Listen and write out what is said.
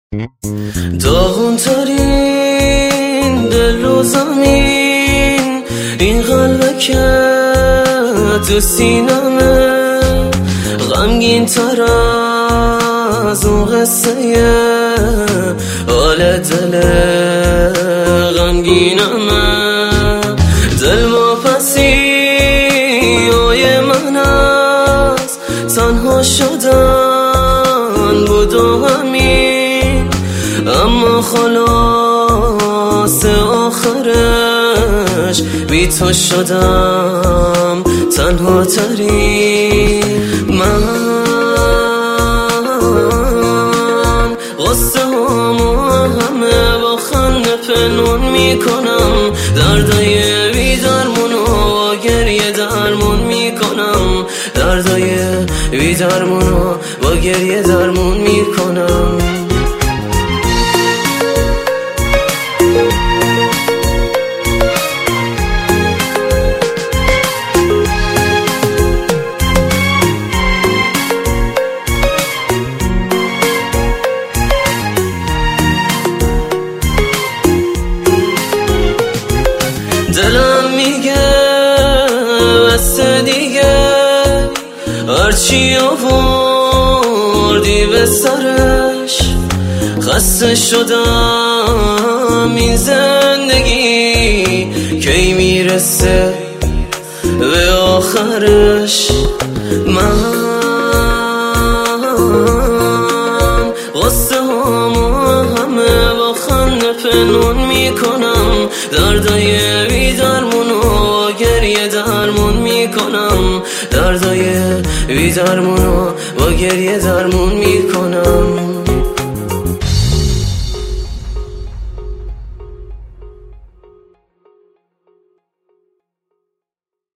داغون ترین دل رو زمین این قلبه که تو سینمه غمگین تر از اون قصه حال دل غمگینمه دل با پسی های من از تنها شدن بود و همین اما خلاص آخرش بی تو شدم تنها تری من غصه همو همه با خنده پنهون میکنم دردای بی درمونو با گریه درمون میکنم دردای بی درمونو با گریه درمون میکنم دلم میگه بس دیگه هرچی آوردی به سرش خسته شدم این زندگی کی میرسه به آخرش من غصه همه با خنده پنهون میکنم دردای بی درمونو با گریه درمون میکنم دردای بی درمون